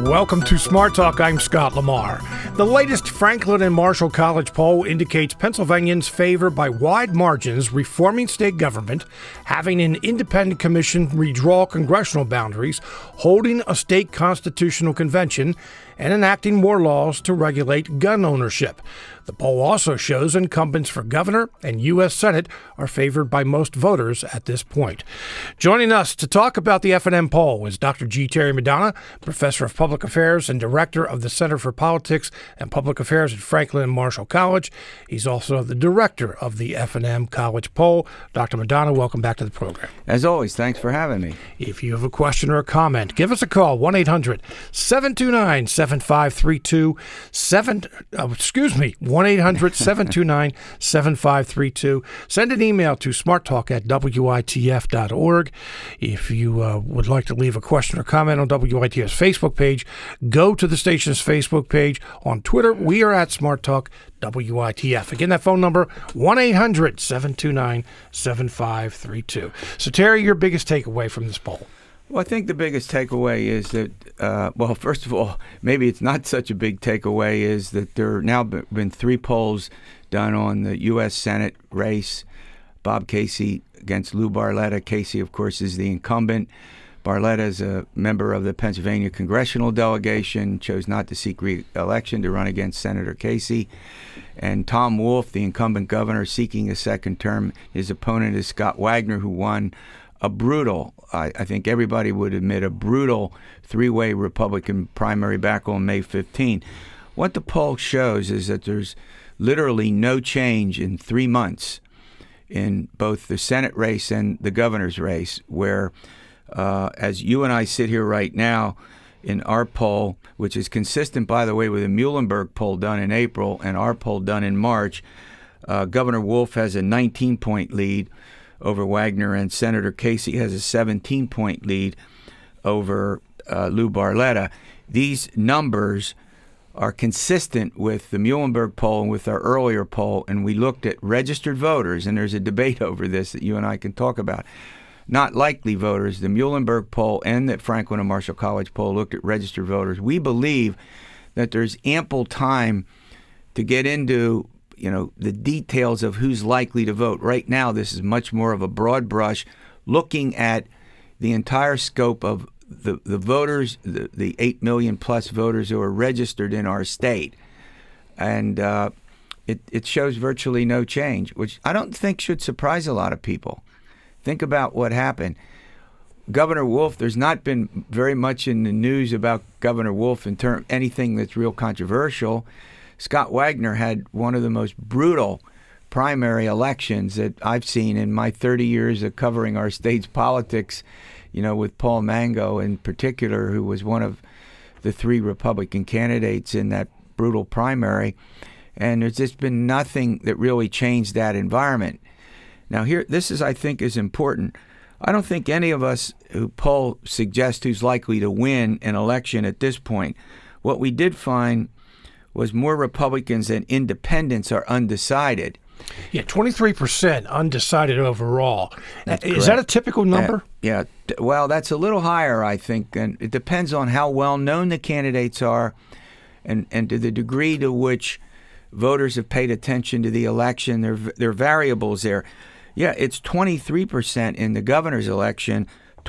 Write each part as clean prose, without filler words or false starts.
Welcome to Smart Talk. I'm Scott Lamar. The latest Franklin and Marshall College poll indicates Pennsylvanians favor by wide margins reforming state government, having an independent commission redraw congressional boundaries, holding a state constitutional convention, and enacting more laws to regulate gun ownership. The poll also shows incumbents for governor and U.S. Senate are favored by most voters at this point. Joining us to talk about the F&M poll is Dr. G. Terry Madonna, professor of public affairs and director of the Center for Politics and Public Affairs at Franklin and Marshall College. He's also the director of the F&M College poll. Dr. Madonna, welcome back to the program. As always, thanks for having me. If you have a question or a comment, give us a call, 1-800-729-7532. 1-800-729-7532. Send an email to smarttalk@witf.org. If you would like to leave a question or comment on WITF's Facebook page, go to the station's Facebook page. On Twitter, we are at Smart Talk WITF. Again, that phone number, 1-800-729-7532. So, Terry, your biggest takeaway from this poll? Well, I think the biggest takeaway is that, first of all, maybe it's not such a big takeaway, is that there have now been three polls done on the U.S. Senate race. Bob Casey against Lou Barletta. Casey, of course, is the incumbent. Barletta is a member of the Pennsylvania congressional delegation, chose not to seek re-election to run against Senator Casey. And Tom Wolf, the incumbent governor, seeking a second term. His opponent is Scott Wagner, who won a brutal, I think everybody would admit, a brutal three-way Republican primary back on May 15. What the poll shows is that there's literally no change in 3 months in both the Senate race and the governor's race, where as you and I sit here right now in our poll, which is consistent, by the way, with the Muhlenberg poll done in April and our poll done in March, Governor Wolf has a 19-point lead over Wagner, and Senator Casey has a 17-point lead over Lou Barletta. These numbers are consistent with the Muhlenberg poll and with our earlier poll, and we looked at registered voters, and there's a debate over this that you and I can talk about. Not likely voters. The Muhlenberg poll and the Franklin and Marshall College poll looked at registered voters. We believe that there's ample time to get into the details of who's likely to vote. Right now, this is much more of a broad brush, looking at the entire scope of the voters, the 8 million plus voters who are registered in our state. And it shows virtually no change, which I don't think should surprise a lot of people. Think about what happened. Governor Wolf, there's not been very much in the news about Governor Wolf in terms anything that's real controversial. Scott Wagner had one of the most brutal primary elections that I've seen in my 30 years of covering our state's politics, with Paul Mango in particular, who was one of the three Republican candidates in that brutal primary. And there's just been nothing that really changed that environment. Now, this is, I think, is important. I don't think any of us who poll suggest who's likely to win an election at this point. What we did find was more Republicans than independents are undecided. Yeah, 23% undecided overall. Is that a typical number? Yeah. Well, that's a little higher, I think, and it depends on how well known the candidates are and to the degree to which voters have paid attention to the election. There are variables there. Yeah, it's 23% in the governor's election,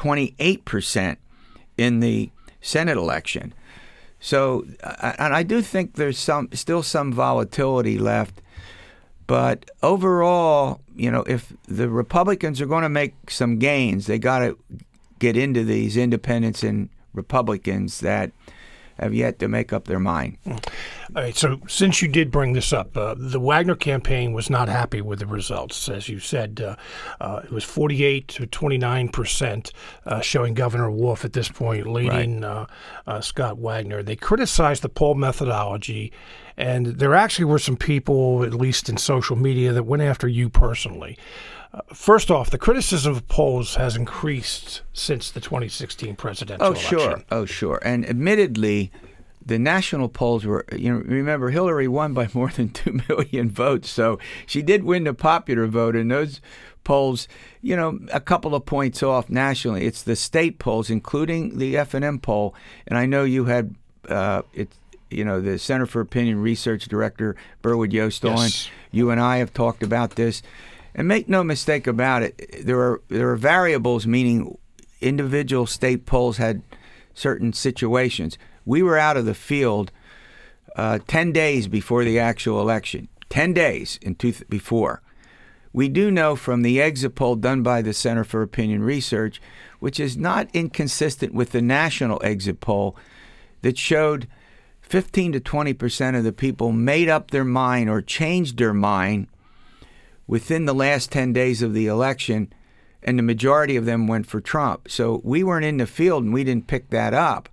28% in the Senate election. So, and I do think there's still some volatility left. But overall, if the Republicans are going to make some gains, they got to get into these independents and Republicans that have yet to make up their mind. All right, so since you did bring this up, the Wagner campaign was not happy with the results. As you said, it was 48 to 29% showing Governor Wolf at this point leading Scott Wagner. They criticized the poll methodology, and there actually were some people, at least in social media, that went after you personally. First off, the criticism of polls has increased since the 2016 presidential election. Oh, sure. And admittedly, the national polls were, remember, Hillary won by more than 2 million votes. So she did win the popular vote, and those polls, a couple of points off nationally. It's the state polls, including the F&M poll. And I know you had it's the Center for Opinion Research Director Burwood Yost on. Yes. You and I have talked about this, and make no mistake about it. There are variables, meaning individual state polls had certain situations. We were out of the field 10 days before the actual election. 10 days before. We do know from the exit poll done by the Center for Opinion Research, which is not inconsistent with the national exit poll, that showed 15 to 20% of the people made up their mind or changed their mind within the last 10 days of the election, and the majority of them went for Trump. So we weren't in the field and we didn't pick that up.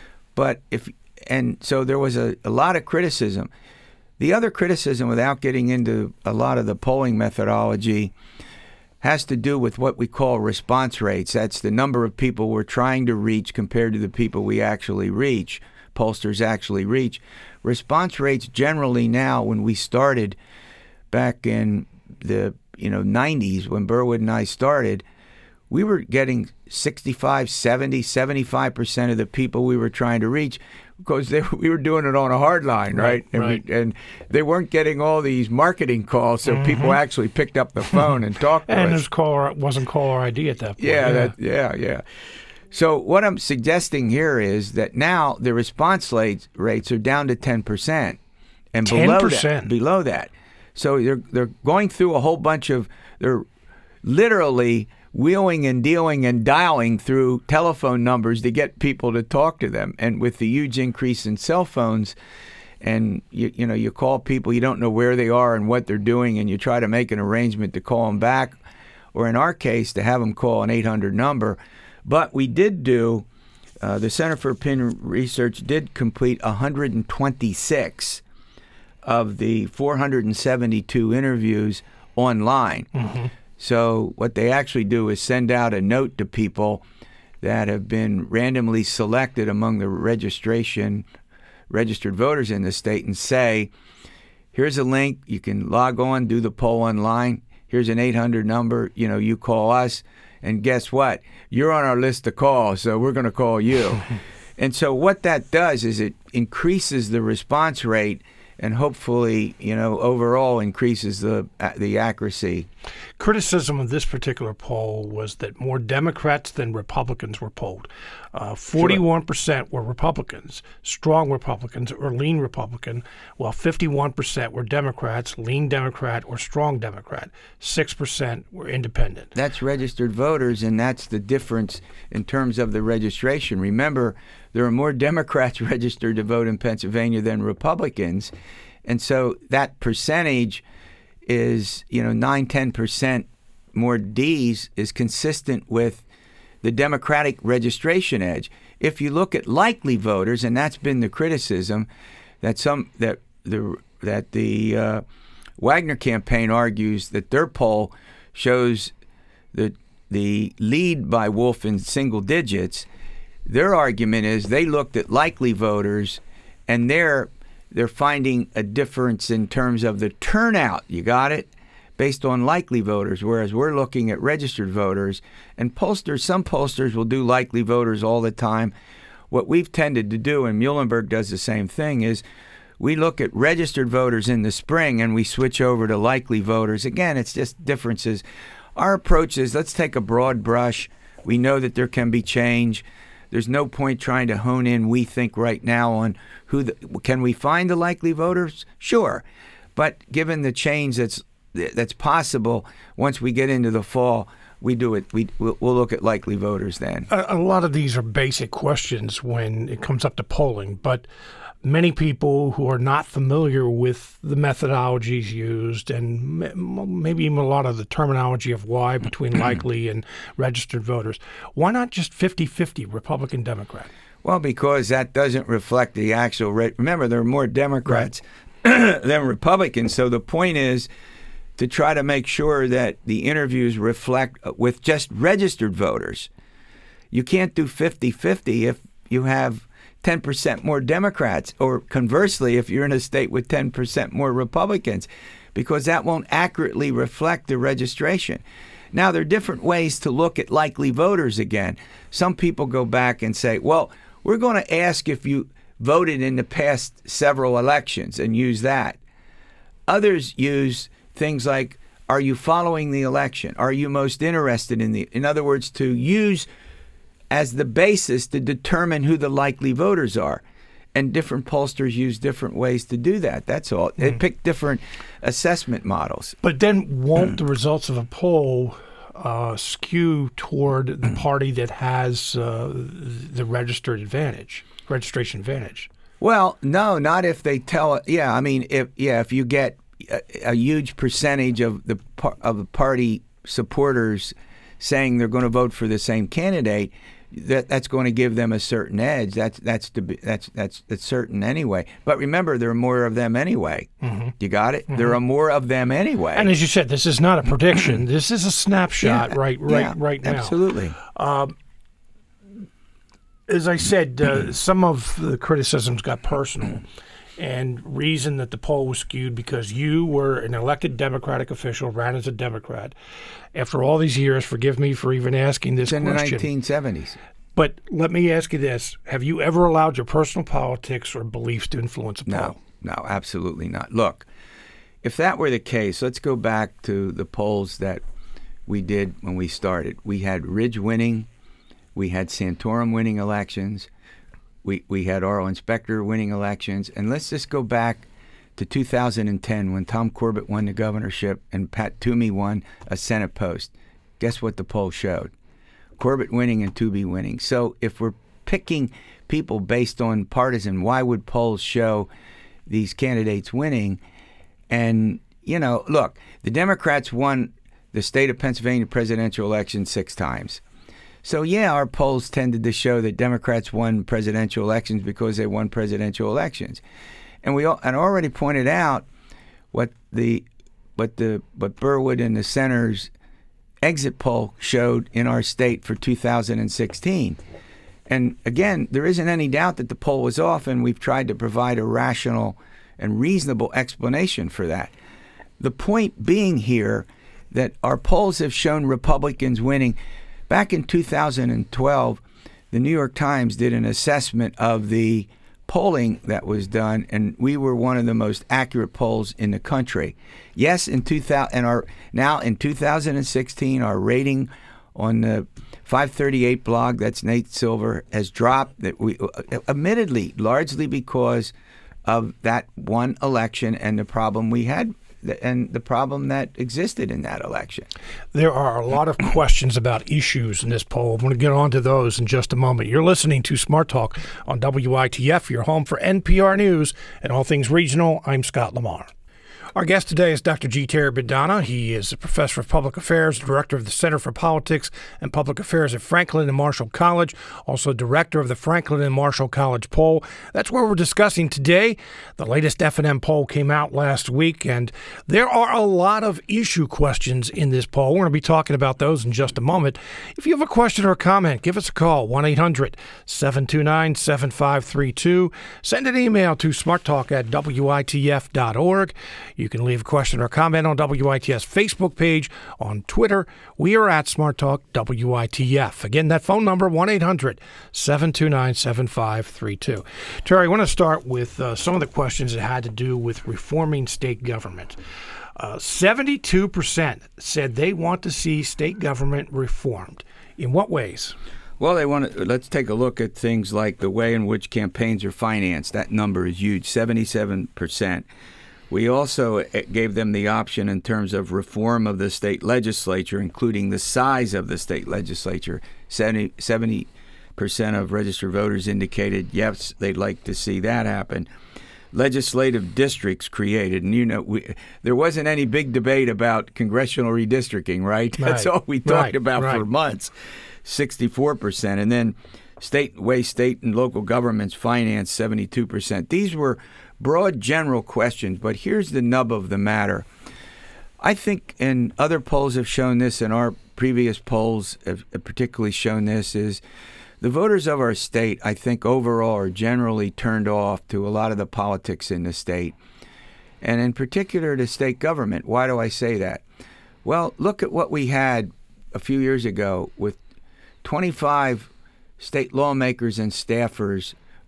So there was a lot of criticism. The other criticism, without getting into a lot of the polling methodology, has to do with what we call response rates. That's the number of people we're trying to reach compared to the people we actually reach, pollsters actually reach. Response rates generally now, when we started back in the 90s, when Burwood and I started, we were getting 65, 70, 75% of the people we were trying to reach, because we were doing it on a hard line, right? And they weren't getting all these marketing calls, so people actually picked up the phone and talked to us. And it wasn't caller ID at that point. Yeah. So what I'm suggesting here is that now the response rates are down to 10%, and 10%? below that. So they're going through a whole bunch of, they're literally wheeling and dealing and dialing through telephone numbers to get people to talk to them. And with the huge increase in cell phones, and you call people, you don't know where they are and what they're doing, and you try to make an arrangement to call them back, or in our case, to have them call an 800 number. But we did do, the Center for Opinion Research did complete 126 of the 472 interviews online. Mm-hmm. So what they actually do is send out a note to people that have been randomly selected among the registered voters in the state, and say, here's a link, you can log on, do the poll online, here's an 800 number, you call us, and guess what? You're on our list to call, so we're going to call you. And so what that does is it increases the response rate, and hopefully, overall increases the accuracy. Criticism of this particular poll was that more Democrats than Republicans were polled. 41% were Republicans, strong Republicans or lean Republican, while 51% were Democrats, lean Democrat or strong Democrat. 6% were independent. That's registered voters, and that's the difference in terms of the registration. Remember, there are more Democrats registered to vote in Pennsylvania than Republicans. And so that percentage is, 9-10% more Ds is consistent with the Democratic registration edge. If you look at likely voters, and that's been the criticism, that the Wagner campaign argues that their poll shows the lead by Wolf in single digits. Their argument is they looked at likely voters, and they're finding a difference in terms of the turnout. You got it? Based on likely voters, whereas we're looking at registered voters. And some pollsters will do likely voters all the time. What we've tended to do, and Muhlenberg does the same thing, is we look at registered voters in the spring and we switch over to likely voters. Again, it's just differences. Our approach is, let's take a broad brush. We know that there can be change. There's no point trying to hone in, we think right now, on can we find the likely voters? Sure. But given the change that's possible once we get into the fall, we do it. We'll look at likely voters then. A lot of these are basic questions when it comes up to polling, but many people who are not familiar with the methodologies used, and maybe even a lot of the terminology of why between likely and registered voters, why not just 50-50 Republican-Democrat? Well, because that doesn't reflect the actual rate. Remember, there are more Democrats than Republicans, so the point is to try to make sure that the interviews reflect with just registered voters. You can't do 50-50 if you have 10% more Democrats, or conversely, if you're in a state with 10% more Republicans, because that won't accurately reflect the registration. Now, there are different ways to look at likely voters again. Some people go back and say, well, we're going to ask if you voted in the past several elections and use that. Others use things like, are you following the election? Are you most interested in other words, to use as the basis to determine who the likely voters are. And different pollsters use different ways to do that. That's all. They pick different assessment models. But then won't the results of a poll skew toward the party that has the registration advantage? Well, no, not if they tell. Yeah, I mean, if you get a huge percentage of the party supporters saying they're going to vote for the same candidate, that's going to give them a certain edge. That's certain anyway. But remember, there are more of them anyway. Mm-hmm. You got it? Mm-hmm. There are more of them anyway. And as you said, this is not a prediction. This is a snapshot right now. Absolutely. As I said, some of the criticisms got personal. And reason that the poll was skewed because you were an elected Democratic official, ran as a Democrat. After all these years, forgive me for even asking this question. In the 1970s. But let me ask you this. Have you ever allowed your personal politics or beliefs to influence a poll? No, absolutely not. Look, if that were the case, let's go back to the polls that we did when we started. We had Ridge winning. We had Santorum winning elections. We had Oral Inspector winning elections. And let's just go back to 2010 when Tom Corbett won the governorship and Pat Toomey won a Senate post. Guess what the poll showed? Corbett winning and Toomey winning. So if we're picking people based on partisan, why would polls show these candidates winning? And, look, the Democrats won the state of Pennsylvania presidential election 6 times. So, our polls tended to show that Democrats won presidential elections because they won presidential elections. And I already pointed out what Burwood and the Center's exit poll showed in our state for 2016. And again, there isn't any doubt that the poll was off, and we've tried to provide a rational and reasonable explanation for that. The point being here that our polls have shown Republicans winning. Back in 2012, the New York Times did an assessment of the polling that was done, and we were one of the most accurate polls in the country. Yes, in 2016, our rating on the 538 blog, that's Nate Silver, has dropped. That we, admittedly, largely because of that one election and the problem we had. And the problem that existed in that election. There are a lot of questions about issues in this poll. I'm going to get on to those in just a moment. You're listening to Smart Talk on WITF, your home for NPR News and all things regional. I'm Scott Lamar. Our guest today is Dr. G. Terry Bedana. He is a professor of public affairs, director of the Center for Politics and Public Affairs at Franklin and Marshall College, also director of the Franklin and Marshall College poll. That's where we're discussing today. The latest F&M poll came out last week, and there are a lot of issue questions in this poll. We're going to be talking about those in just a moment. If you have a question or a comment, give us a call, 1-800-729-7532. Send an email to smarttalk@witf.org. You can leave a question or comment on WITF's Facebook page, on Twitter. We are at Smart Talk WITF. Again, that phone number, 1-800-729-7532. Terry, I want to start with some of the questions that had to do with reforming state government. 72% said they want to see state government reformed. In what ways? Well, let's take a look at things like the way in which campaigns are financed. That number is huge, 77%. We also gave them the option in terms of reform of the state legislature, including the size of the state legislature. 70% of registered voters indicated, yes, they'd like to see that happen. Legislative districts created. And, there wasn't any big debate about congressional redistricting, right? That's all we talked about for months, 64%. And then state and local governments financed 72%. These were broad general questions, but here's the nub of the matter. I think, and other polls have shown this, and our previous polls have particularly shown this, is the voters of our state, I think overall, are generally turned off to a lot of the politics in the state, and in particular the state government. Why do I say that? Well, look at what we had a few years ago with 25 state lawmakers and staffers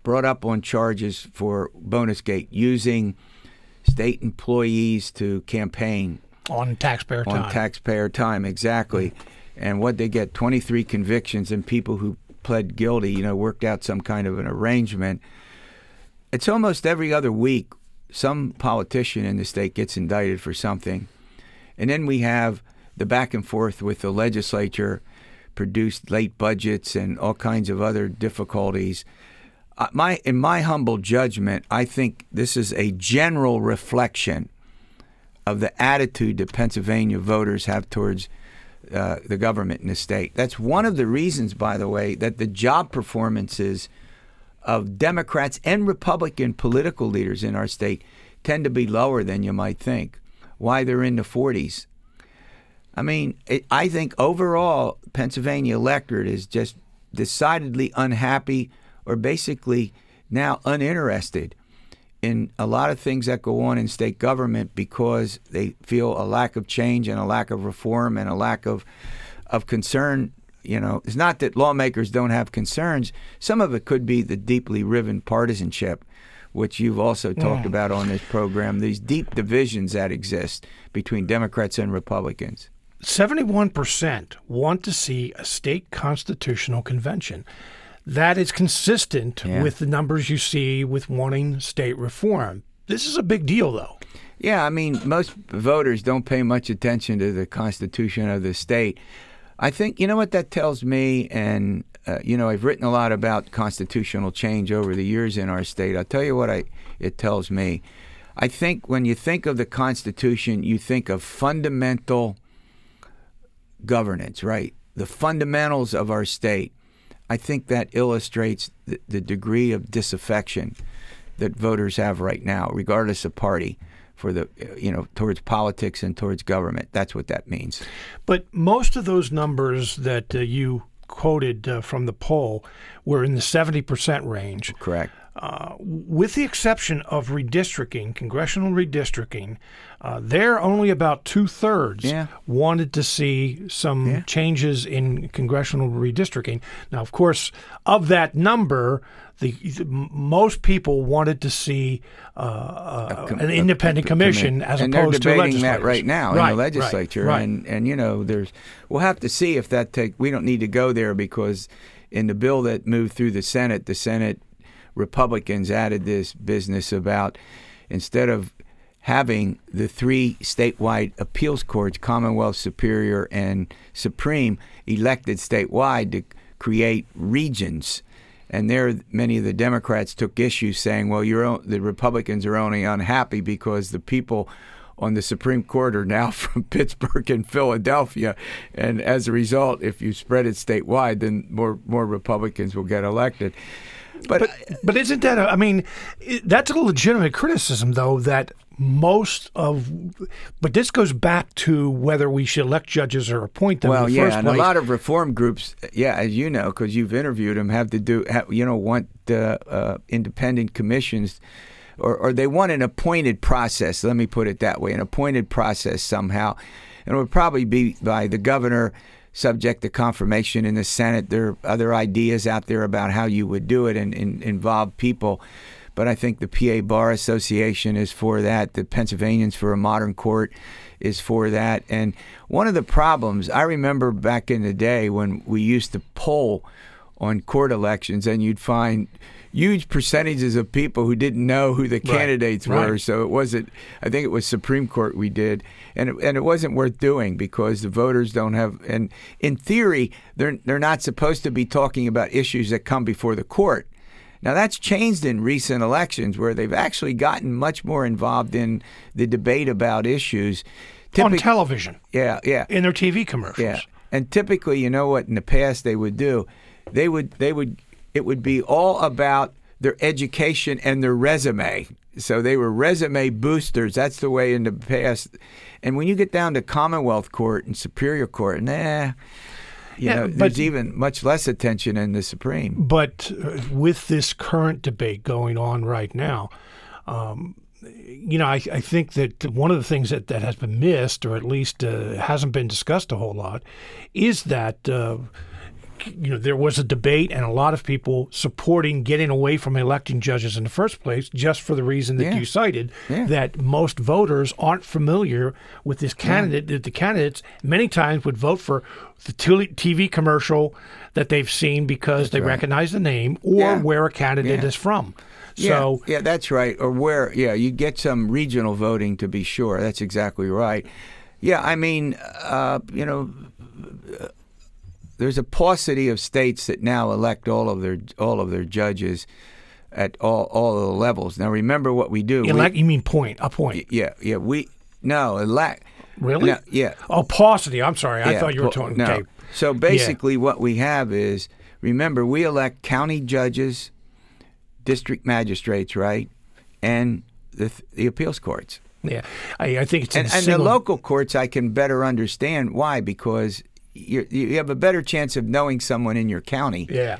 brought up on charges for Bonusgate, using state employees to campaign. On taxpayer time. On taxpayer time, exactly. And what they get, 23 convictions, and people who pled guilty, worked out some kind of an arrangement. It's almost every other week some politician in the state gets indicted for something. And then we have the back and forth with the legislature, produced late budgets and all kinds of other difficulties. In my humble judgment, I think this is a general reflection of the attitude that Pennsylvania voters have towards the government in the state. That's one of the reasons, by the way, that the job performances of Democrats and Republican political leaders in our state tend to be lower than you might think. Why they're in the 40s. I mean, I think overall, Pennsylvania electorate is just decidedly unhappy, or basically now uninterested in a lot of things that go on in state government, because they feel a lack of change and a lack of reform and a lack of concern. It's not that lawmakers don't have concerns. Some of it could be the deeply riven partisanship, which you've also talked about on this program, these deep divisions that exist between Democrats and Republicans. 71% want to see a state constitutional convention. That is consistent with the numbers you see with wanting state reform. This is a big deal, though. Yeah, I mean, most voters don't pay much attention to the Constitution of the state. I think, what that tells me, and, I've written a lot about constitutional change over the years in our state. I'll tell you what it tells me. I think when you think of the Constitution, you think of fundamental governance, right? The fundamentals of our state. I think that illustrates the degree of disaffection that voters have right now, regardless of party, for towards politics and towards government. That's what that means. But most of those numbers that you quoted from the poll were in the 70% range. Correct. With the exception of redistricting, congressional redistricting, there only about 2/3 wanted to see some changes in congressional redistricting. Now, of course, of that number, most people wanted to see an independent commission as opposed to legislators. And they're debating that right now in the legislature. Right. And we'll have to see if we don't need to go there, because in the bill that moved through the Senate Republicans added this business about, instead of having the 3 statewide appeals courts, Commonwealth, Superior, and Supreme, elected statewide, to create regions. And there, many of the Democrats took issue, saying, well, the Republicans are only unhappy because the people on the Supreme Court are now from Pittsburgh and Philadelphia. And as a result, if you spread it statewide, then more Republicans will get elected. But isn't that that's a legitimate criticism, though, that but this goes back to whether we should elect judges or appoint them in the first place. And a lot of reform groups, as you know, because you've interviewed them, want independent commissions, or they want an appointed process. Let me put it that way, an appointed process somehow. And it would probably be by the governor, subject to confirmation in the Senate. There are other ideas out there about how you would do it and involve people. But I think the PA Bar Association is for that. The Pennsylvanians for a Modern Court is for that. And one of the problems, I remember back in the day when we used to poll on court elections, and you'd find huge percentages of people who didn't know who the candidates were. So I think it was Supreme Court we did. And it wasn't worth doing, because the voters don't have, and in theory, they're not supposed to be talking about issues that come before the court. Now, that's changed in recent elections, where they've actually gotten much more involved in the debate about issues. On television. Yeah. In their TV commercials. Yeah. And typically, you know what in the past they would do? It would be all about their education and their resume. So they were resume boosters. That's the way in the past. And when you get down to Commonwealth Court and Superior Court, there's even much less attention in the Supreme. But with this current debate going on right now, I think that one of the things that has been missed, or at least hasn't been discussed a whole lot, is that there was a debate and a lot of people supporting getting away from electing judges in the first place, just for the reason that you cited, that most voters aren't familiar with this candidate. That the candidates many times would vote for the TV commercial that they've seen because they recognize the name or where a candidate is from. So that's right. Or where, you get some regional voting, to be sure. That's exactly right. Yeah, I mean, there's a paucity of states that now elect all of their judges at all of the levels. Now, remember what we do. Elect? You mean a point? Yeah. Elect. Really? No, yeah. Oh, paucity. I'm sorry. I thought you were talking. No. Okay. So basically, what we have is, remember, we elect county judges, district magistrates, right, and the appeals courts. Yeah, I think it's and the local courts. I can better understand why, because you have a better chance of knowing someone in your county. Yeah,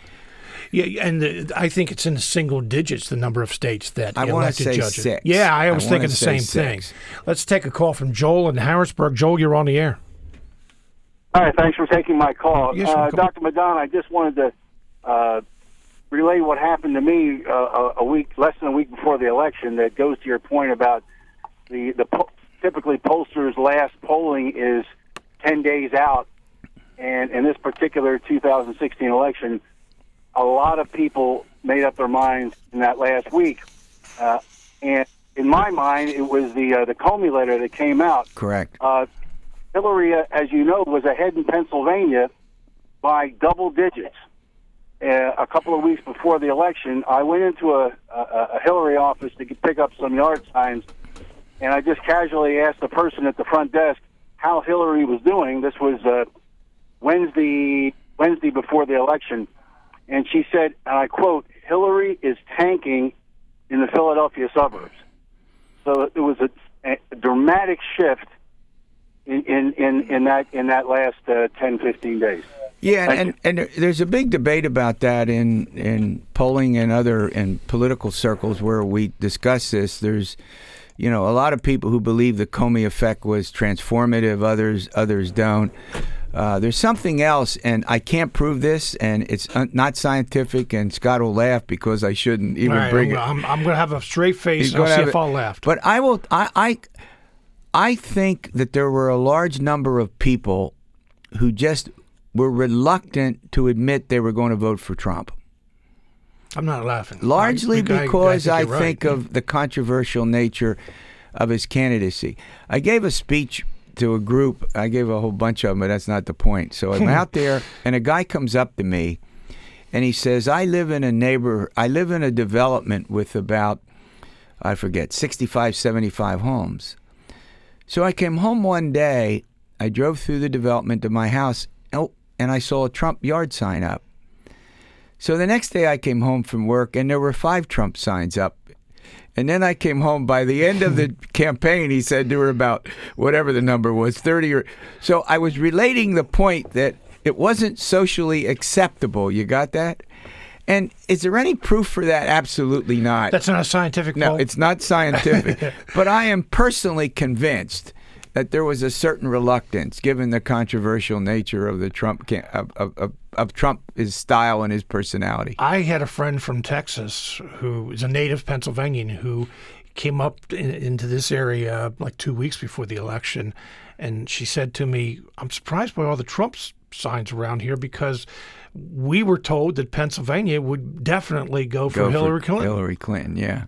and I think it's in the single digits, the number of states that I elected say judges. 6. Yeah, I was thinking the same thing. Let's take a call from Joel in Harrisburg. Joel, you're on the air. All right, thanks for taking my call. Yes, Dr. Madonna, I just wanted to relay what happened to me less than a week before the election that goes to your point about typically pollsters' last polling is 10 days out. And in this particular 2016 election, a lot of people made up their minds in that last week. And in my mind, it was the Comey letter that came out. Correct. Hillary, as you know, was ahead in Pennsylvania by double digits. A couple of weeks before the election, I went into a Hillary office to pick up some yard signs, and I just casually asked the person at the front desk how Hillary was doing. This was Wednesday before the election, and she said, and I quote, "Hillary is tanking in the Philadelphia suburbs." So it was a dramatic shift in that last 10, 15 days. Yeah, and there's a big debate about that in polling and in political circles where we discuss this. There's, a lot of people who believe the Comey effect was transformative. Others don't. There's something else, and I can't prove this, and it's not scientific. And Scott will laugh because I shouldn't even bring it. I'm going to have a straight face. And I'll see if I'll laugh. But I will. I think that there were a large number of people who just were reluctant to admit they were going to vote for Trump. I'm not laughing. Largely because I think of the controversial nature of his candidacy. I gave a speech to a group. I gave a whole bunch of them, but that's not the point. So I'm out there, and a guy comes up to me, and he says, I live in a development with about, 65, 75 homes. So I came home one day, I drove through the development to my house, and I saw a Trump yard sign up. So the next day I came home from work, and there were 5 Trump signs up. And then I came home. By the end of the campaign, he said there were about, whatever the number was, 30 or... So I was relating the point that it wasn't socially acceptable. You got that? And is there any proof for that? Absolutely not. That's not a scientific poll? No, it's not scientific. But I am personally convinced that there was a certain reluctance, given the controversial nature of the Trump of Trump's style and his personality. I had a friend from Texas who is a native Pennsylvanian who came up into this area like 2 weeks before the election, and she said to me, "I'm surprised by all the Trump signs around here because we were told that Pennsylvania would definitely go for Hillary Clinton." Hillary Clinton, yeah.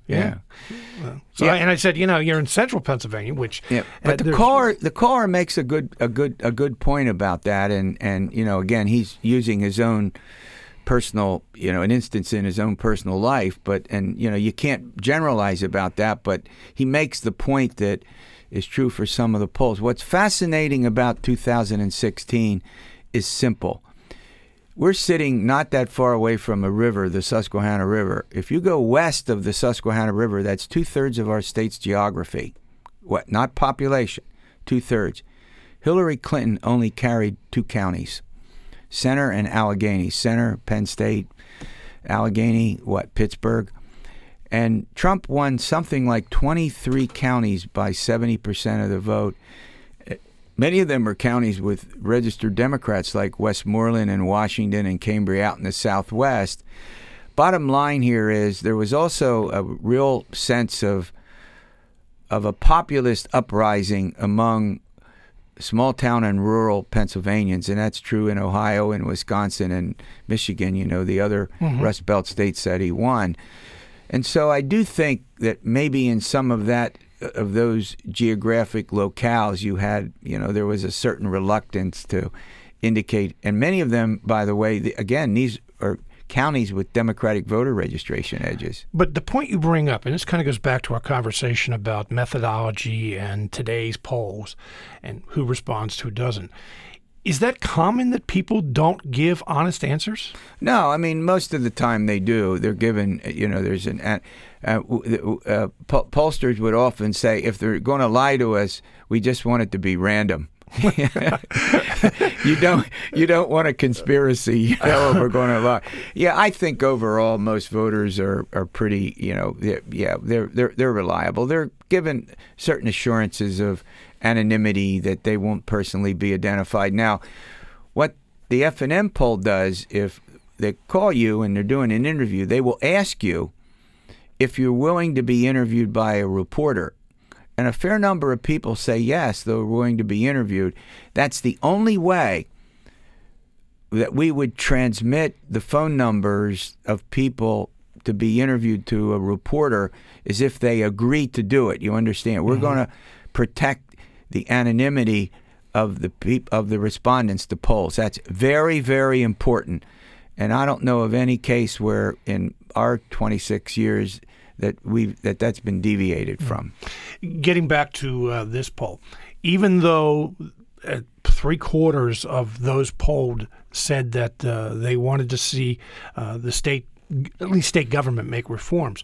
So and I said, you're in central Pennsylvania, which but the caller makes a good point about that, and again, he's using his own personal, an instance in his own personal life, but you can't generalize about that, but he makes the point that is true for some of the polls. What's fascinating about 2016 is simple. We're sitting not that far away from a river, the Susquehanna River. If you go west of the Susquehanna River, that's 2/3 of our state's geography. What? Not population, 2/3. Hillary Clinton only carried 2 counties, Center and Allegheny. Center, Penn State, Allegheny, Pittsburgh. And Trump won something like 23 counties by 70% of the vote. many of them are counties with registered Democrats like Westmoreland and Washington and Cambria out in the Southwest. Bottom line here is there was also a real sense of a populist uprising among small town and rural Pennsylvanians, and that's true in Ohio and Wisconsin and Michigan, the other Rust Belt states that he won. And so I do think that maybe in some of those geographic locales you had, there was a certain reluctance to indicate, and many of them, by the way, again, these are counties with Democratic voter registration edges. But the point you bring up, and this kind of goes back to our conversation about methodology and today's polls and who responds, who doesn't. Is that common that people don't give honest answers? No, I mean, most of the time they do. They're given, there's pollsters would often say, if they're going to lie to us, we just want it to be random. You don't want a conspiracy, we're going to lie. Yeah, I think overall most voters are pretty, they're reliable. They're given certain assurances of anonymity that they won't personally be identified. Now, what the F&M poll does, if they call you and they're doing an interview, they will ask you if you're willing to be interviewed by a reporter. And a fair number of people say yes, they're willing to be interviewed. That's the only way that we would transmit the phone numbers of people to be interviewed to a reporter, is if they agree to do it. You understand? We're going to protect the anonymity of the respondents to polls. That's very, very important. And I don't know of any case where in our 26 years that's been deviated from. Getting back to this poll, even though 3/4 of those polled said that they wanted to see the state, at least state government, make reforms,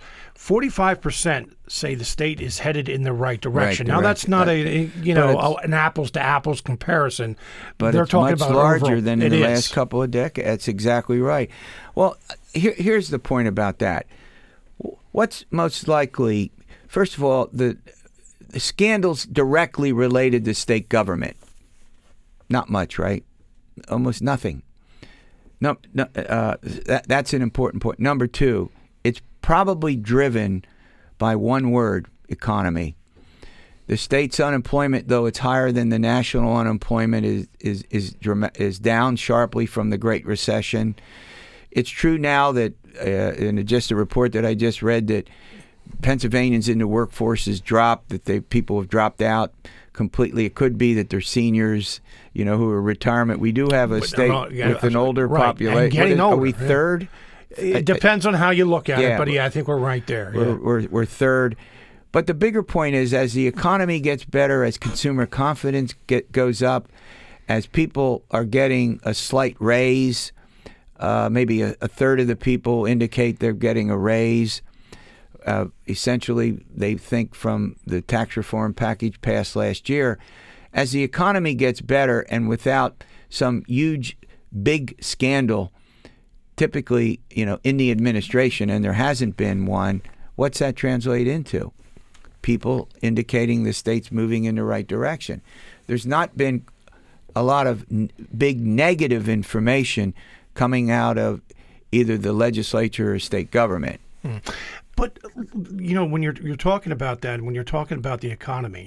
45% say the state is headed in the right direction. Now that's not an apples to apples comparison, but they're it's talking much about larger overall. than in the last couple of decades. That's exactly right. Well, here's the point about that. What's most likely? First of all, the scandals directly related to state government. Not much, right? Almost nothing. No, that's an important point. Number two, it's probably driven by one word: economy. The state's unemployment, though it's higher than the national unemployment, is down sharply from the Great Recession. It's true now that, in just a report that I just read, that Pennsylvanians in the workforce has dropped, that people have dropped out completely. It could be that they're seniors, who are retirement. We do have a state with an older population. Are we third? It depends on how you look at it, but I think we're right there. We're third. But the bigger point is, as the economy gets better, as consumer confidence goes up, as people are getting a slight raise, maybe a third of the people indicate they're getting a raise. Essentially, they think from the tax reform package passed last year, as the economy gets better and without some huge, big scandal, typically, in the administration, and there hasn't been one, what's that translate into? People indicating the state's moving in the right direction. There's not been a lot of big negative information coming out of either the legislature or state government. But, when you're talking about that, when you're talking about the economy,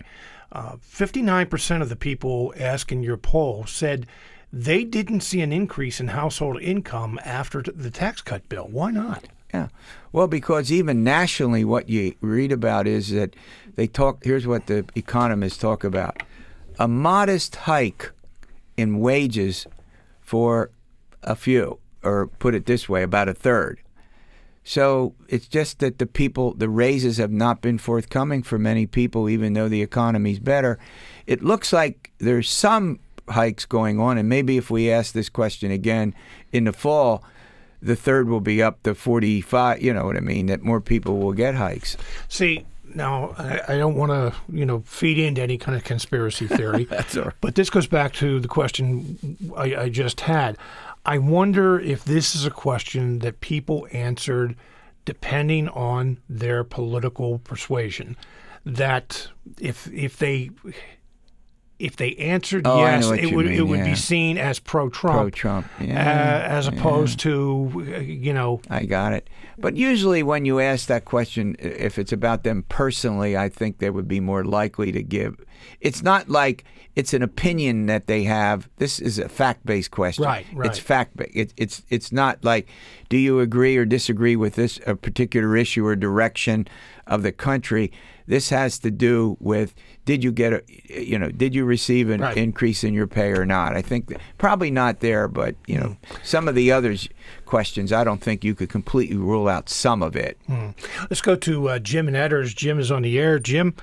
59% of the people asked in your poll said they didn't see an increase in household income after the tax cut bill. Why not? Yeah. Well, because even nationally, what you read about is that here's what the economists talk about: a modest hike in wages for a few, or put it this way, about a third. So it's just that the raises have not been forthcoming for many people, even though the economy's better. It looks like there's some hikes going on, and maybe if we ask this question again in the fall, the third will be up to 45, you know what I mean, that more people will get hikes. See, now, I don't want to, feed into any kind of conspiracy theory. That's all right. But this goes back to the question I just had. I wonder if this is a question that people answered depending on their political persuasion. That if they if they answered I yes, know what it you would mean, it would yeah. be seen as pro-Trump, Pro-Trump, yeah, as opposed to I got it. But usually when you ask that question, if it's about them personally, I think they would be more likely to give. It's not like it's an opinion that they have. This is a fact-based question. Right. It's fact-based. It's not like, do you agree or disagree with this a particular issue or direction of the country? This has to do with, did you get did you receive an increase in your pay or not? I think probably not there, but some of the others questions, I don't think you could completely rule out some of it. Let's go to Jim and Edders. Jim is on the air. Jim.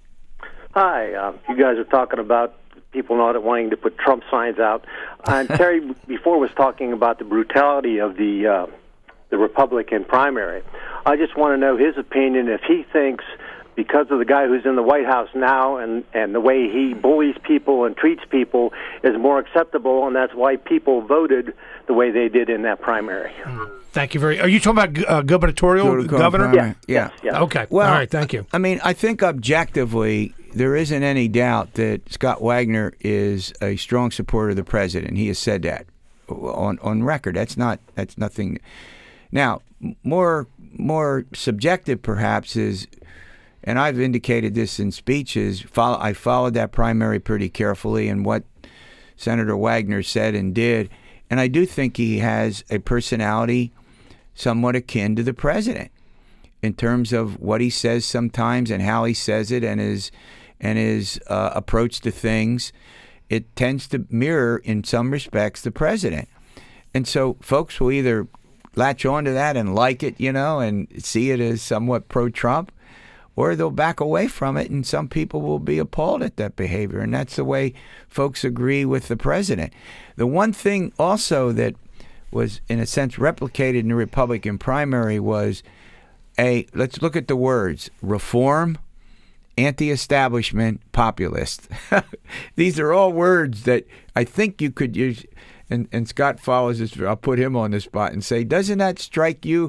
Hi. You guys are talking about people not wanting to put Trump signs out. And Terry before was talking about the brutality of the Republican primary. I just want to know his opinion if he thinks, because of the guy who's in the White House now and the way he bullies people and treats people is more acceptable, and that's why people voted the way they did in that primary. Thank you Are you talking about gubernatorial governor? Yeah. Okay. Well, all right. Thank you. I mean, I think objectively, there isn't any doubt that Scott Wagner is a strong supporter of the president. He has said that on record. That's nothing. Now, more subjective perhaps is, and I've indicated this in speeches, I followed that primary pretty carefully and what Senator Wagner said and did. And I do think he has a personality somewhat akin to the president in terms of what he says sometimes and how he says it and his approach to things. It tends to mirror, in some respects, the president. And so folks will either latch on to that and like it, and see it as somewhat pro-Trump, or they'll back away from it, and some people will be appalled at that behavior. And that's the way folks agree with the president. The one thing also that was, in a sense, replicated in the Republican primary was let's look at the words, reform, anti-establishment, populist. These are all words that I think you could use, and Scott follows this. I'll put him on the spot and say, doesn't that strike you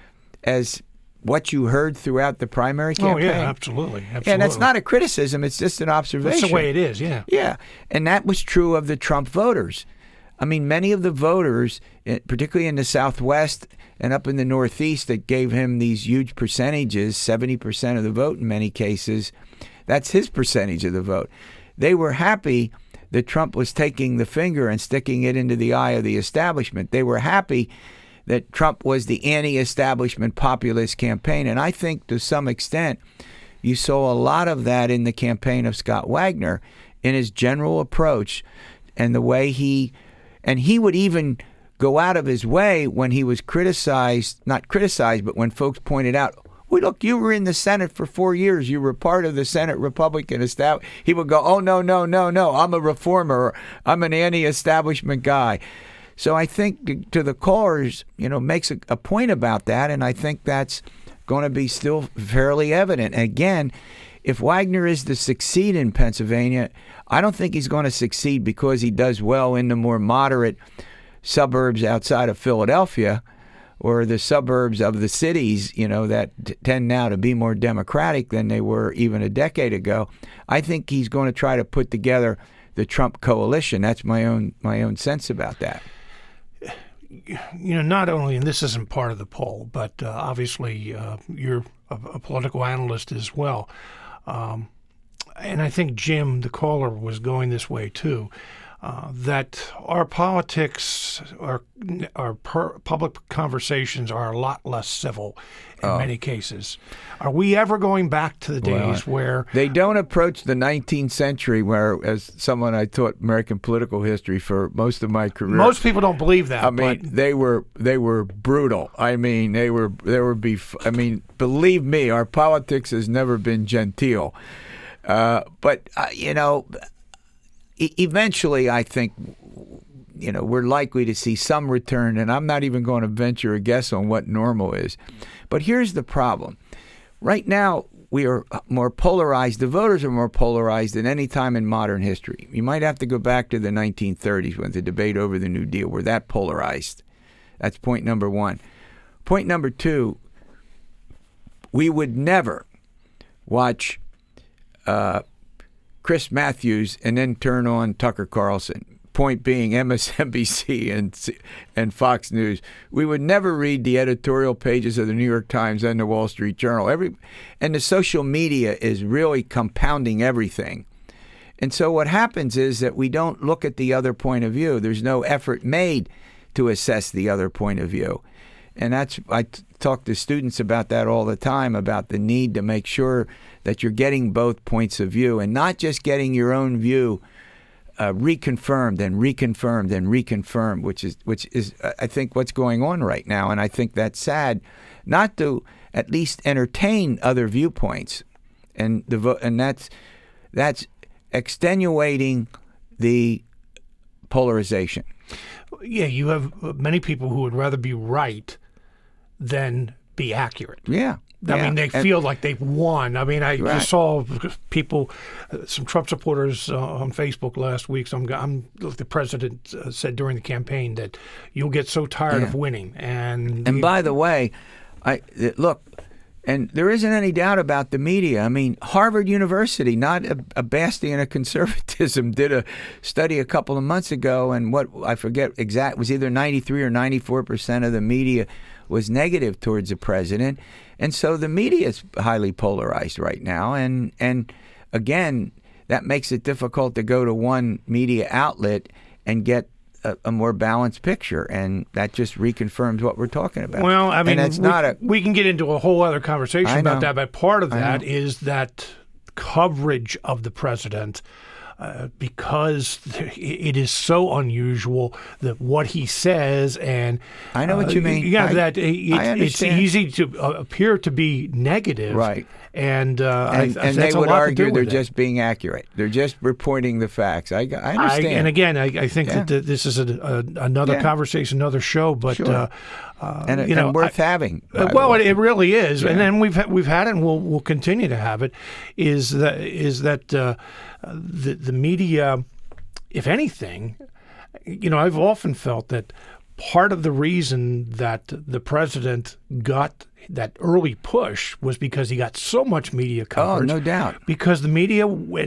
as what you heard throughout the primary campaign? Oh, yeah, absolutely. And that's not a criticism. It's just an observation. That's the way it is, yeah. Yeah, and that was true of the Trump voters. I mean, many of the voters, particularly in the Southwest and up in the Northeast, that gave him these huge percentages, 70% of the vote in many cases, that's his percentage of the vote. They were happy that Trump was taking the finger and sticking it into the eye of the establishment. They were happy that Trump was the anti-establishment populist campaign. And I think to some extent you saw a lot of that in the campaign of Scott Wagner in his general approach and the way he would even go out of his way when he was not criticized, but when folks pointed out, well, look, you were in the Senate for 4 years. You were part of the Senate Republican establishment. He would go, oh, no, I'm a reformer. Or, I'm an anti-establishment guy. So I think to the callers, makes a point about that, and I think that's going to be still fairly evident. Again, if Wagner is to succeed in Pennsylvania, I don't think he's going to succeed because he does well in the more moderate suburbs outside of Philadelphia or the suburbs of the cities, that tend now to be more Democratic than they were even a decade ago. I think he's going to try to put together the Trump coalition. That's my own sense about that. Not only, and this isn't part of the poll, but obviously you're a political analyst as well. And I think Jim, the caller, was going this way too, that our politics, our public conversations are a lot less civil in many cases. Are we ever going back to the days where... They don't approach the 19th century where, as someone I taught American political history for most of my career... Most people don't believe that. I mean, they were brutal. I mean, believe me, our politics has never been genteel. But eventually, I think, we're likely to see some return, and I'm not even going to venture a guess on what normal is. But here's the problem. Right now, we are more polarized. The voters are more polarized than any time in modern history. You might have to go back to the 1930s when the debate over the New Deal were that polarized. That's point number one. Point number two, we would never watch Chris Matthews and then turn on Tucker Carlson. Point being MSNBC and Fox News. We would never read the editorial pages of the New York Times and the Wall Street Journal. And the social media is really compounding everything. And so what happens is that we don't look at the other point of view. There's no effort made to assess the other point of view. And I talk to students about that all the time, about the need to make sure that you're getting both points of view and not just getting your own view reconfirmed and reconfirmed and reconfirmed, which is I think what's going on right now. And I think that's sad, not to at least entertain other viewpoints, and that's extenuating the polarization. Yeah, you have many people who would rather be right than be accurate. Yeah. I mean, they feel like they've won. I mean, I just saw people, some Trump supporters on Facebook last week. The president said during the campaign that you'll get so tired of winning. And by the way, look, and there isn't any doubt about the media. I mean, Harvard University, not a bastion of conservatism, did a study a couple of months ago, and what I forget exact was either 93 or 94% of the media was negative towards the president. And so the media is highly polarized right now. And again, that makes it difficult to go to one media outlet and get a more balanced picture. And that just reconfirms what we're talking about. Well, I mean, and we can get into a whole other conversation about that. But part of that is that coverage of the president, because it is so unusual that what he says, and I know what you mean. It's easy to appear to be negative, right? And they would argue they're just being accurate. They're just reporting the facts. I understand. And again, I think that this is another conversation, another show, but. Sure. And worth having. Well, it really is, and then we've had it, and we'll continue to have it. Is that the media, if anything, I've often felt that part of the reason that the president got that early push was because he got so much media coverage. Oh, no doubt. Because the media, when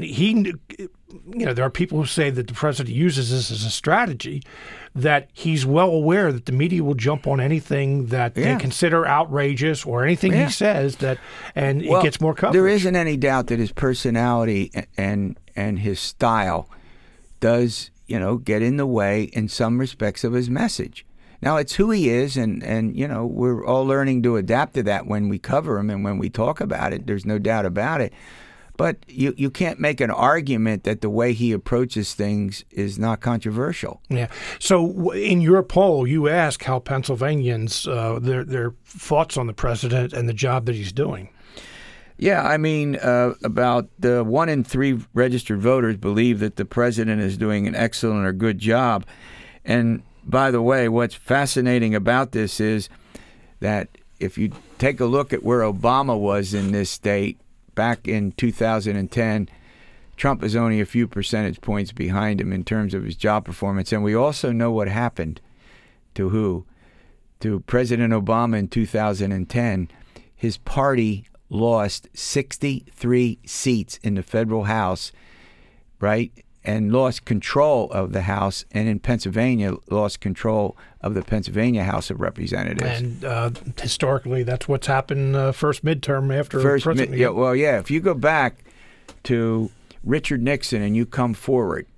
there are people who say that the president uses this as a strategy, that he's well aware that the media will jump on anything that they consider outrageous or anything he says and it gets more coverage. There isn't any doubt that his personality and his style does, get in the way in some respects of his message. Now, it's who he is, and we're all learning to adapt to that when we cover him and when we talk about it. There's no doubt about it. But you can't make an argument that the way he approaches things is not controversial. Yeah. So in your poll, you ask how Pennsylvanians, their thoughts on the president and the job that he's doing. Yeah, I mean, about 1 in 3 registered voters believe that the president is doing an excellent or good job. And by the way, what's fascinating about this is that if you take a look at where Obama was in this state back in 2010, Trump is only a few percentage points behind him in terms of his job performance. And we also know what happened to who? To President Obama in 2010. His party lost 63 seats in the federal House, right? And lost control of the House, and in Pennsylvania, lost control of the Pennsylvania House of Representatives. And historically, that's what's happened first midterm after president. If you go back to Richard Nixon and you come forward,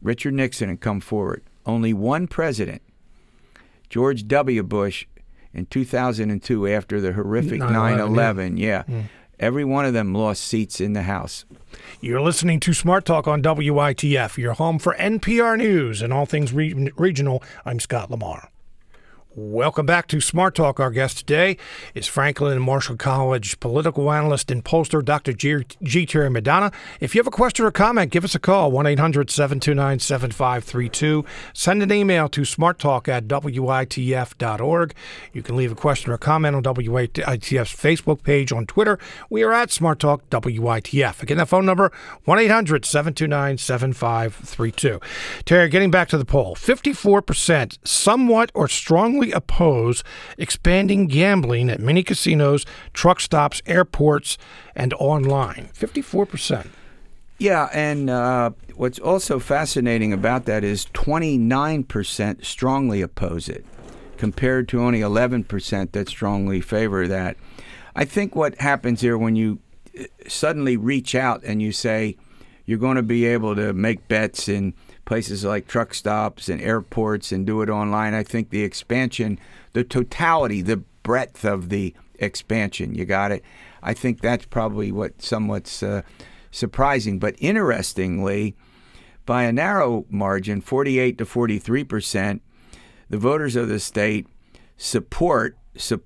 only one president, George W. Bush, in 2002 after the horrific 9/11, every one of them lost seats in the House. You're listening to Smart Talk on WITF, your home for NPR News and all things regional. I'm Scott Lamar. Welcome back to Smart Talk. Our guest today is Franklin and Marshall College political analyst and pollster, Dr. G. Terry Madonna. If you have a question or comment, give us a call, 1-800-729-7532. Send an email to smarttalk@witf.org. You can leave a question or comment on WITF's Facebook page, on Twitter. We are at Smart Talk WITF. Again, that phone number, 1-800-729-7532. Terry, getting back to the poll, 54% somewhat or strongly oppose expanding gambling at many casinos, truck stops, airports, and online. 54%. Yeah, and what's also fascinating about that is 29% strongly oppose it, compared to only 11% that strongly favor that. I think what happens here when you suddenly reach out and you say you're going to be able to make bets in places like truck stops and airports and do it online, I think the expansion, the totality, the breadth of the expansion, you got it. I think that's probably what somewhat surprising. But interestingly, by a narrow margin, 48 to 43%, the voters of the state support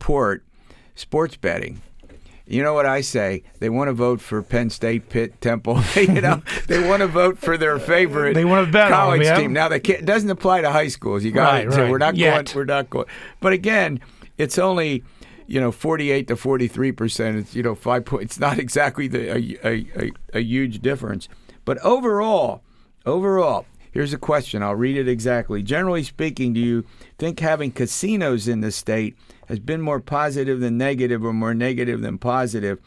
sports betting. You know what I say? They want to vote for Penn State, Pitt, Temple. They want to vote for their favorite college team. Now, it doesn't apply to high schools. You got to say we're not going. But again, it's only 48 to 43%. It's 5 points. It's not exactly a huge difference. But overall, here's a question. I'll read it exactly. Generally speaking, do you think having casinos in the state has been more positive than negative or more negative than positive?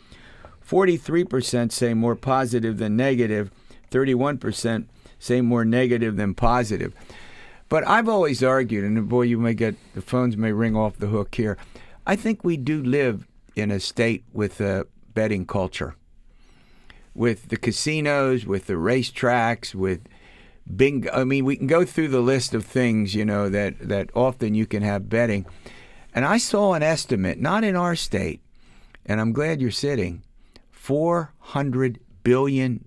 43% say more positive than negative. 31% say more negative than positive. But I've always argued, and boy, the phones may ring off the hook here. I think we do live in a state with a betting culture. With the casinos, with the racetracks, with bingo. I mean, we can go through the list of things, that often you can have betting. And I saw an estimate, not in our state, and I'm glad you're sitting, $400 billion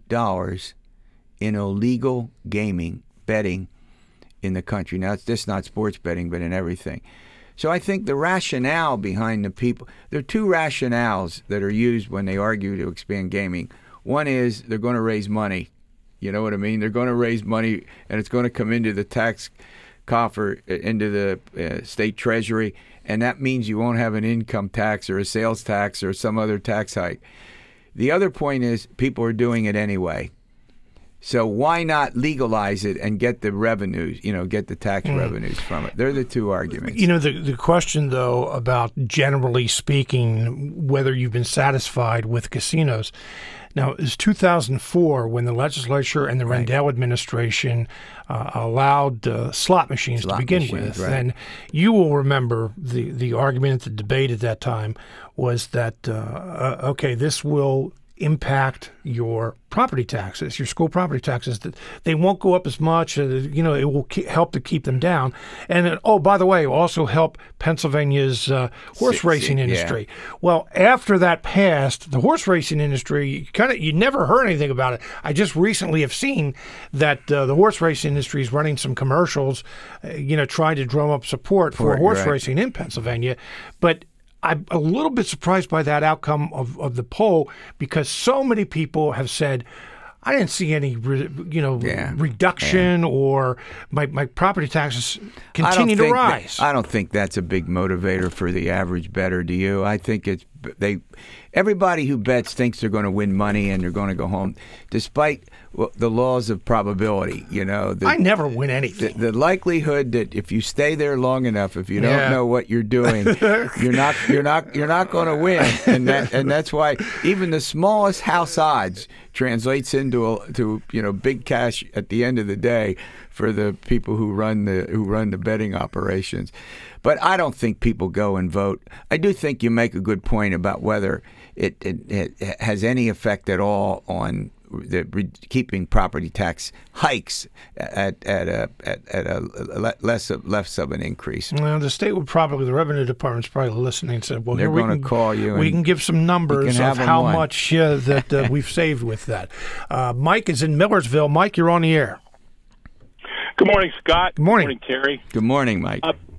in illegal gaming, betting in the country. Now, it's just not sports betting, but in everything. So I think the rationale behind the people, there are two rationales that are used when they argue to expand gaming. One is they're going to raise money. You know what I mean? They're going to raise money, and it's going to come into the tax coffer, into the state treasury, and that means you won't have an income tax or a sales tax or some other tax hike. The other point is people are doing it anyway. So why not legalize it and get the revenues, get the tax revenues from it? They're the two arguments. The question, though, about generally speaking, whether you've been satisfied with casinos. Now, it was 2004 when the legislature and the Rendell administration allowed slot machines to begin with. Right. And you will remember the argument, the debate at that time was that, this will impact your property taxes, your school property taxes. That they won't go up as much. It will help to keep them down. And by the way, it will also help Pennsylvania's horse racing industry. Yeah. Well, after that passed, the horse racing industry you never heard anything about it. I just recently have seen that the horse racing industry is running some commercials, trying to drum up support for horse racing in Pennsylvania, but I'm a little bit surprised by that outcome of the poll because so many people have said, I didn't see any, reduction or my property taxes continue to rise. I don't think that's a big motivator for the average bettor. Do you? I think everybody who bets thinks they're going to win money and they're going to go home, despite the laws of probability. I never win anything. The likelihood that if you stay there long enough, if you don't know what you're doing, you're not going to win, and that's why even the smallest house odds translates into big cash at the end of the day for the people who run the betting operations. But I don't think people go and vote. I do think you make a good point about whether it has any effect at all on keeping property tax hikes at a less of an increase. Well, the Revenue Department's probably listening and said, well, they're going to call you. We can give some numbers of how much that we've saved with that. Mike is in Millersville. Mike, you're on the air. Good morning, Scott. Good morning. Good morning, Terry. Good morning, Mike.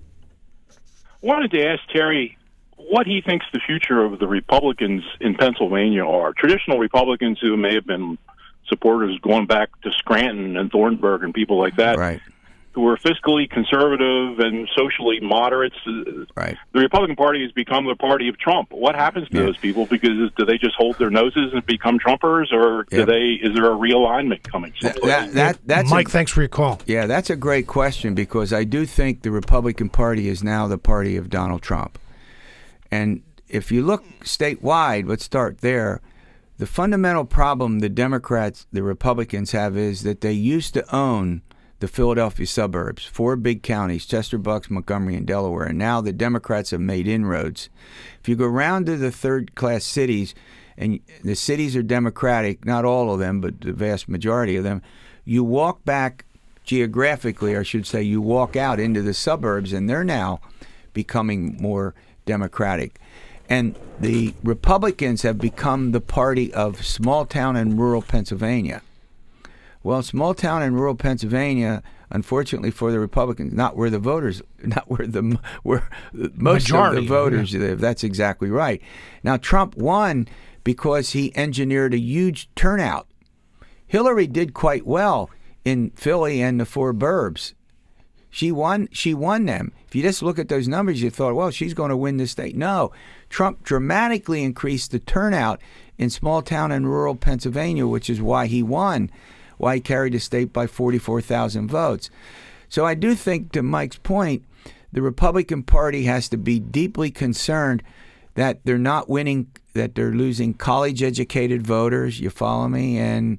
Wanted to ask Terry what he thinks the future of the Republicans in Pennsylvania are. Traditional Republicans who may have been supporters going back to Scranton and Thornburg and people like that, right, who are fiscally conservative and socially moderates. Right. The Republican Party has become the party of Trump. What happens to those people? Because do they just hold their noses and become Trumpers, or is there a realignment coming? That's Mike, thanks for your call. Yeah, that's a great question because I do think the Republican Party is now the party of Donald Trump. And if you look statewide, let's start there, The fundamental problem the Republicans have is that they used to own the Philadelphia suburbs, 4 big counties, Chester, Bucks, Montgomery, and Delaware, and now the Democrats have made inroads. If you go around to the third-class cities, and the cities are Democratic, not all of them, but the vast majority of them, you walk back geographically, or I should say you walk out into the suburbs, and they're now becoming more Democratic. And the Republicans have become the party of small town and rural Pennsylvania. Well, small town and rural Pennsylvania, unfortunately for the Republicans, not where most of the voters live. That's exactly right. Now, Trump won because he engineered a huge turnout. Hillary did quite well in Philly and the 4 burbs. She won them. If you just look at those numbers, you thought, well, she's going to win this state. No, Trump dramatically increased the turnout in small town and rural Pennsylvania, which is why he won, why he carried the state by 44,000 votes. So I do think, to Mike's point, the Republican Party has to be deeply concerned that they're not winning, that they're losing college-educated voters, you follow me, and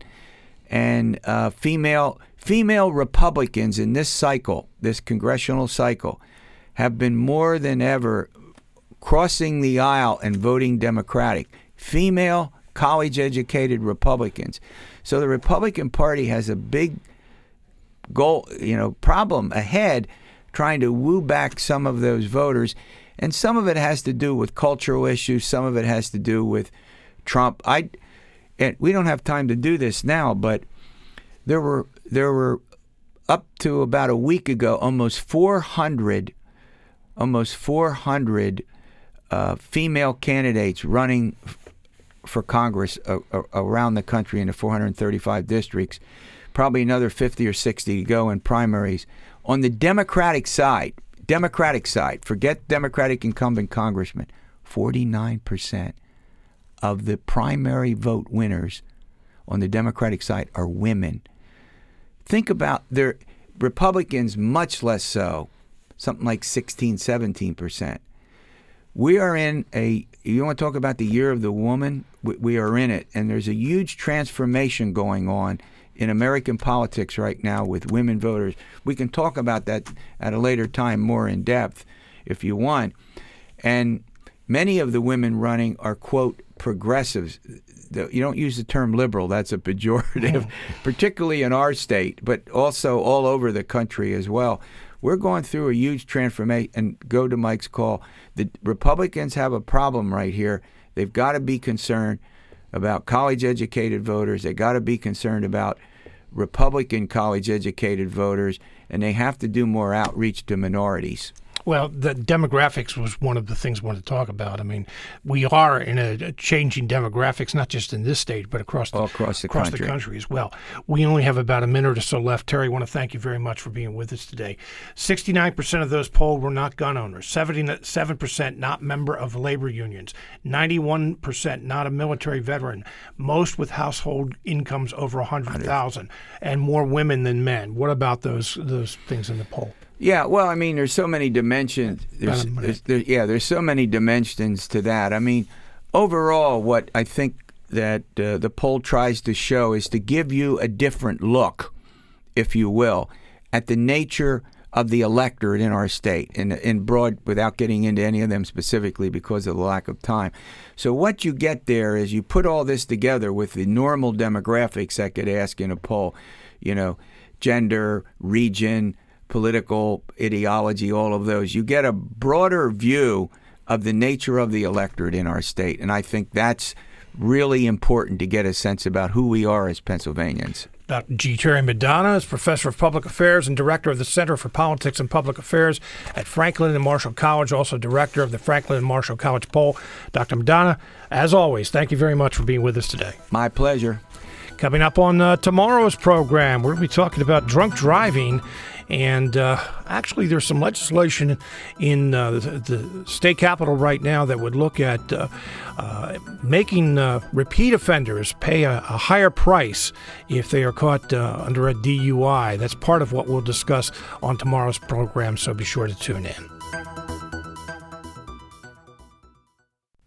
female Republicans in this cycle, this congressional cycle, have been more than ever crossing the aisle and voting Democratic. Female college-educated Republicans. So the Republican Party has a big goal, problem ahead, trying to woo back some of those voters, and some of it has to do with cultural issues. Some of it has to do with Trump. And we don't have time to do this now, but there were up to about a week ago almost 400 female candidates running for Congress around the country in the 435 districts. Probably another 50 or 60 to go in primaries. On the Democratic side, forget Democratic incumbent congressmen, 49% of the primary vote winners on the Democratic side are women. Think about their Republicans, much less so, something like 16, 17%. We are in you want to talk about the year of the woman? We are in it, and there's a huge transformation going on in American politics right now with women voters. We can talk about that at a later time more in depth if you want. And many of the women running are, quote, progressives. You don't use the term liberal. That's a pejorative, particularly in our state, but also all over the country as well. We're going through a huge transformation. And go to Mike's call. The Republicans have a problem right here. They've got to be concerned about college-educated voters. They've got to be concerned about Republican college-educated voters, and they have to do more outreach to minorities. Well, the demographics was one of the things I wanted to talk about. I mean, we are in a changing demographics, not just in this state, but across the country as well. We only have about a minute or so left. Terry, I want to thank you very much for being with us today. 69% of those polled were not gun owners, 77% not member of labor unions, 91% not a military veteran, most with household incomes over $100,000, and more women than men. What about those things in the poll? Yeah, well, I mean, there's so many dimensions. There's so many dimensions to that. I mean, overall, what I think that the poll tries to show is to give you a different look, if you will, at the nature of the electorate in our state, in broad, without getting into any of them specifically because of the lack of time. So what you get there is you put all this together with the normal demographics that could ask in a poll, gender, region, political ideology, all of those. You get a broader view of the nature of the electorate in our state. And I think that's really important to get a sense about who we are as Pennsylvanians. Dr. G. Terry Madonna is Professor of Public Affairs and Director of the Center for Politics and Public Affairs at Franklin and Marshall College, also Director of the Franklin and Marshall College poll. Dr. Madonna, as always, thank you very much for being with us today. My pleasure. Coming up on tomorrow's program, we're going to be talking about drunk driving. And actually, there's some legislation in the state capitol right now that would look at making repeat offenders pay a higher price if they are caught under a DUI. That's part of what we'll discuss on tomorrow's program, so be sure to tune in.